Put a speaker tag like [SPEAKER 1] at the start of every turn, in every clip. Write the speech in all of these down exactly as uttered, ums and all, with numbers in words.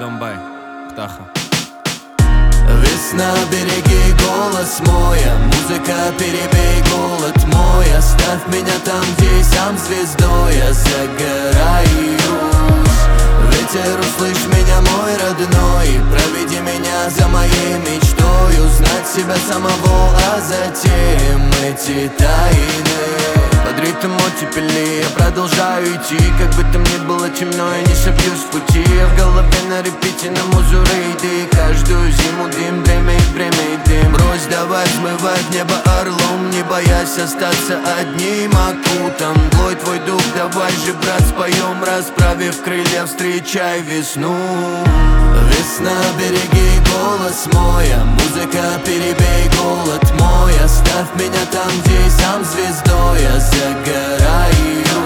[SPEAKER 1] Донбай, Птаха.
[SPEAKER 2] Весна, береги голос мой, музыка, перебей голод мой. Оставь меня там, где и сам звездой я загораюсь. Ветер, услышь меня, мой родной, проведи меня за моей мечтой. Узнать себя самого, а затем эти тайны. Под ритм оттепели я продолжаю идти, как бы там ни было темно, я не собьюсь с пути. Я в голове на репите, на музу рейды. Каждую зиму дым, время и время и дым. Брось, давай взмывать в небо орлом, не боясь остаться одним окутом. Мглой твой дух, давай же, брат, споем, расправив крылья, встречай весну. Весна, береги голос мой, музыка, перебей голод мой. Оставь меня там, где и сам звездой я загораюсь.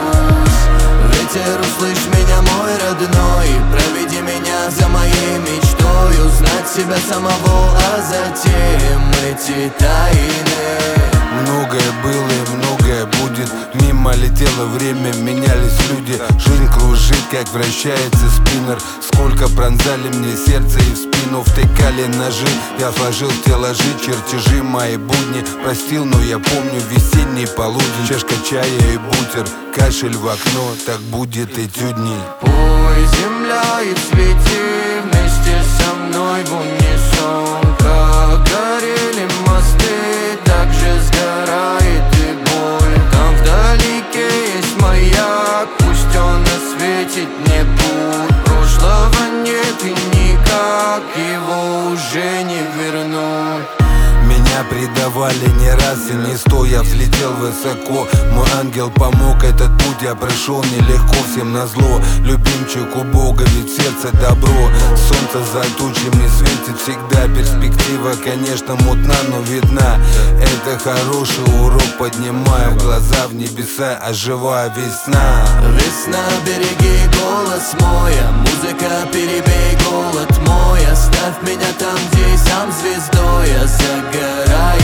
[SPEAKER 2] Ветер, услышь меня, мой родной, проведи меня за моей мечтой. Узнать себя самого, а затем эти тайны.
[SPEAKER 3] Многое было и многое будет. Мимо летело время, менялись люди. Жизнь кружит, как вращается спиннер. Сколько пронзали мне сердце и в спину втыкали ножи. Я сложил стеллажи, чертежи, мои будни простил, но я помню весенний полудень. Чашка чая и бутер, кашель в окно, так будет эти дни.
[SPEAKER 2] Пой, земля, и цвети вместе со мной в унисон. Как горели мосты, так же сгорает и боль. Там вдалеке есть маяк, пусть он осветит мне путь. Прошлого нет и никак его уже не вернуть.
[SPEAKER 3] Меня предавали не раз и не сто, я взлетел высоко. Мой ангел помог, этот путь я прошел нелегко, всем назло. Любимчик у Бога, ведь сердце добро. Солнце за тучами светит всегда, перспектива, конечно, мутна, но видна. Это хороший урок, поднимаю глаза в небеса, оживая весна.
[SPEAKER 2] Весна, береги голос мой, музыка, перебей голод мой. Оставь меня там, где и сам звездой я загораюсь.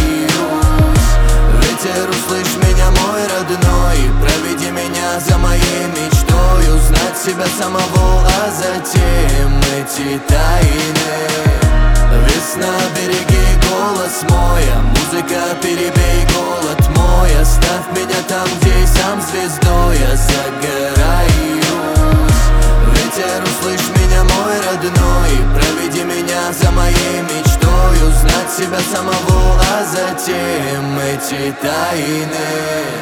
[SPEAKER 2] Ветер, услышь меня, мой родной, проведи меня за моей мечтой. Узнать себя самого, а затем эти тайны. Весна, береги голос мой, музыка, перебей голод мой. Оставь меня там, где и сам звездой я загораюсь. Ветер, услышь меня, мой родной, проведи меня за моей мечтой. Узнать себя самого, а затем эти тайны.